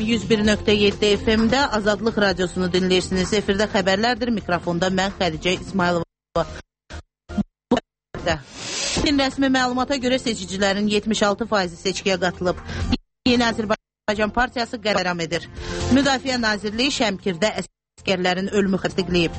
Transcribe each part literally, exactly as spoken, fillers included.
yüz bir nöqtə yeddi F M-də Azadlıq Radiosunu dinləyirsiniz. Efirdə xəbərlərdir. Mikrofonda mən Xədicə İsmailova. Rəsmi məlumata görə seçicilərin yetmiş altı faizi seçkiyə qatılıb. Yeni Azərbaycan Partiyası qərəram edir. Müdafiə Nazirliyi Şəmkirdə əskərlərin ölümü təsdiqləyib.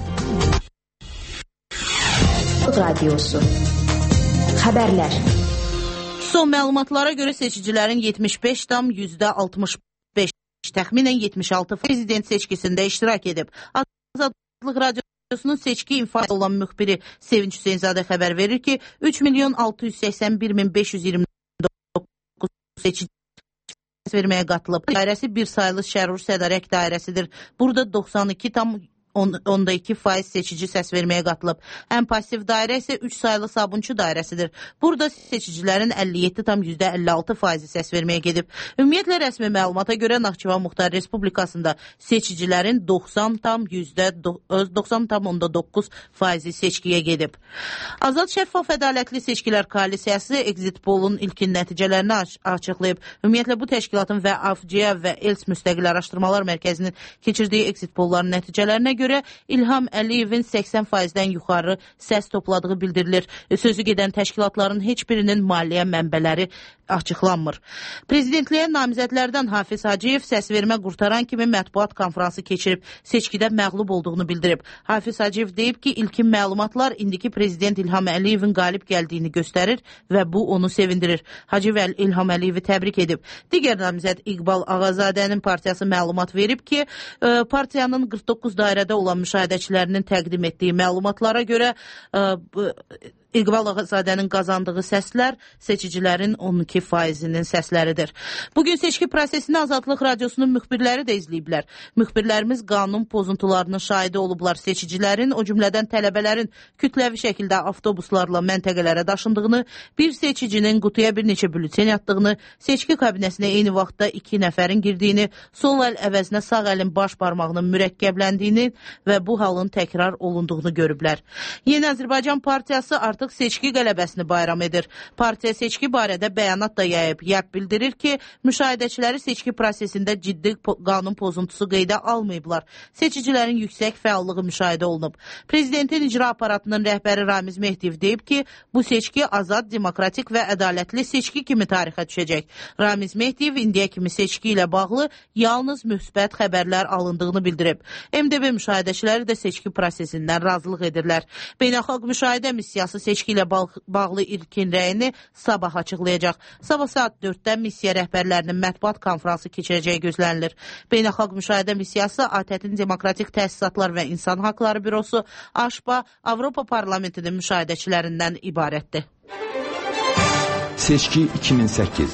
Radiosu. Xəbərlər. Son məlumatlara görə seçicilərin yetmiş beş tam yüzdə altmış beş, təxminən yetmiş altı prezident seçkisində iştirak edib. Azadlıq Radiosunun seçki infası olan müxbiri Sevinç Hüseynzadə xəbər verir ki, üç milyon altı yüz səksən bir min beş yüz iyirmi doqquz seçici verməyə qatılıb. Dairəsi bir saylı Şərur Sədarək dairəsidir. Burada doxsan iki tam onda iki faiz seçici səs verməyə qatılıb. Ən pasiv dairə isə üç saylı Sabunçu dairəsidir. Burada seçicilərin əlli yeddi tam yüzdə əlli altı faizi səs verməyə gedib. Ümumiyyətlə rəsmi məlumata görə Naxçıvan Muxtar Respublikasında seçicilərin doxsan tam yüzdə doxsan tam onda doqquz faizi seçkiyə gedib. Azad Şəffaf Ədalətli Seçkilər Koalisiyası Exit Poll'un ilkin nəticələrini açıqlayıb. Ümumiyyətlə bu təşkilatın və AFCİA və ELS Müstəqil Araşdırmalar Mərkəzinin keçirdiyi Exit Poll'ların nəticələrinə görə görə İlham Əliyevin səksən faizdən yuxarı səs topladığı bildirilir. Sözü gedən təşkilatların heç birinin maliyyə mənbələri açıqlanmır. Prezidentliyə namizədlərdən Hafiz Hacıyev səsvermə qurtaran kimi mətbuat konfransı keçirib, seçkidə məğlub olduğunu bildirib. Hafiz Hacıyev deyib ki, ilkin məlumatlar indiki prezident İlham Əliyevin qalib gəldiyini göstərir və bu onu sevindirir. Hacıyev İlham Əliyevi təbrik edib. Digər namizəd İqbal Ağazadənin partiyası məlumat verib ki, partiyanın qırx doqquz dairədə olan müşahidəçilərinin təqdim etdiyi məlumatlara görə İqbal Ağazadənin qazandığı səslər seçicilərin on iki faizinin səsləridir. Bugün seçki prosesini Azadlıq Radiosunun müxbirləri də izləyiblər. Müxbirlərimiz qanun pozuntularının şahidi olublar. Seçicilərin, o cümlədən tələbələrin kütləvi şəkildə avtobuslarla məntəqələrə daşındığını, bir seçicinin qutuya bir neçə bülten yatdığını, seçki kabinəsinə eyni vaxtda iki nəfərin girdiyini, sol əl əvəzinə sağ əlin baş barmağının mürəkkəbləndiyini və bu halın təkrar olunduğunu görüblər. Yeni Azərbaycan Partiyası artıq seçki qələbəsini bayram edir. Partiya seçki barədə bəyanat da yayıb. YAP bildirir ki, müşahidəçiləri seçki prosesində ciddi qanun pozuntusu qeydə almayıblar. Seçicilərin yüksək fəallığı müşahidə olunub. Prezidentin icra aparatının rəhbəri Ramiz Mehdiyev deyib ki, bu seçki azad, demokratik və ədalətli seçki kimi tarixə düşəcək. Ramiz Mehdiyev indiyə kimi seçki ilə bağlı yalnız müsbət xəbərlər alındığını bildirib. M D B müşahidəçiləri də seçki prosesindən razılıq edirlər. Beynəlxalq müşahidə missiyası seçki ilə bağlı ilkin rəyini sabah açıqlayacaq. Sabah saat dörddə missiya rəhbərlərinin mətbuat konfransı keçirəcəyi gözlənilir. Beynəlxalq müşahidə missiyası A T Ə-nin Demokratik Təsisatlar və İnsan Haqları Bürosu, AŞPA, Avropa Parlamentinin müşahidəçilərindən ibarətdir. Seçki iki min səkkiz.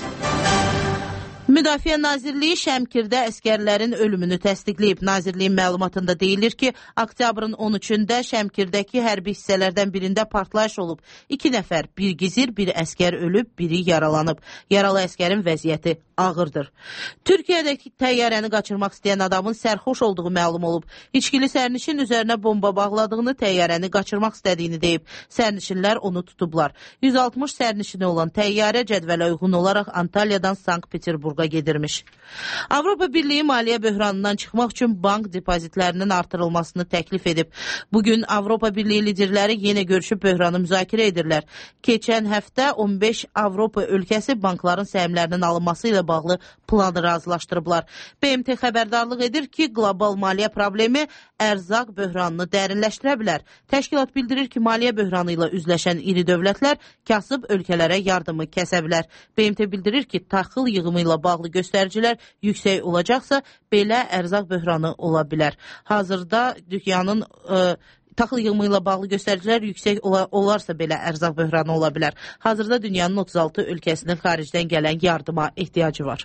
Müdafiə Nazirliyi Şəmkirdə əskərlərin ölümünü təsdiqləyib. Nazirliyin məlumatında deyilir ki, oktyabrın on üçündə Şəmkirdəki hərbi hissələrdən birində partlayış olub. İki nəfər, bir gizir, bir əskər ölüb, biri yaralanıb. Yaralı əskərin vəziyyəti ağırdır. Türkiyədəki təyyarəni qaçırmaq istəyən adamın sərxoş olduğu məlum olub. İçkili sərnişin üzərinə bomba bağladığını, təyyarəni qaçırmaq istədiyini deyib. Sərnişinlər onu tutublar. yüz altmış sərnişini olan təyyarə cədvələ uyğun olaraq Antalyadan Sankt-Peterburqa gedirmiş. Avropa Birliyi maliyyə böhranından çıxmaq üçün bank depozitlərinin artırılmasını təklif edib. Bugün Avropa Birliyi liderləri yenə görüşüb böhranı müzakirə edirlər. Keçən həftə on beş Avropa ölkəsi bankların səhmlərinin alınması ilə bağlı planı razılaşdırıblar. B M T xəbərdarlıq edir ki, qlobal maliyyə problemi ərzaq böhranını dərinləşdirə bilər. Təşkilat bildirir ki, maliyyə böhranı ilə üzləşən iri dövlətlər kasıb ölkələrə yardımı kəsə bilər. B M T bildirir ki, taxıl yığımı ilə bağlı göstəricilər yüksək olacaqsa, belə ərzaq böhranı ola bilər. Hazırda dünyanın ə, taxıl yığımı ilə bağlı göstəricilər yüksək ola, olarsa belə ərzaq böhranı ola bilər. Hazırda dünyanın otuz altı ölkəsinin xaricdən gələn yardıma ehtiyacı var.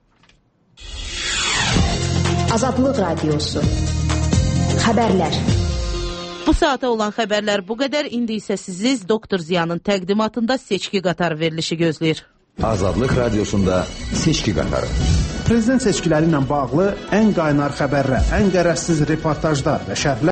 Azadlıq Radiosu. Xəbərlər. Bu saata olan xəbərlər bu qədər. İndi isə siz Doktor Ziyanın təqdimatında seçki qatar verilişi gözləyir. Azadlıq Radiosunda seçki qatarı. Prezident seçkiləri ilə bağlı ən qaynar xəbərlər, ən qərəzsiz reportajlar və şərhlər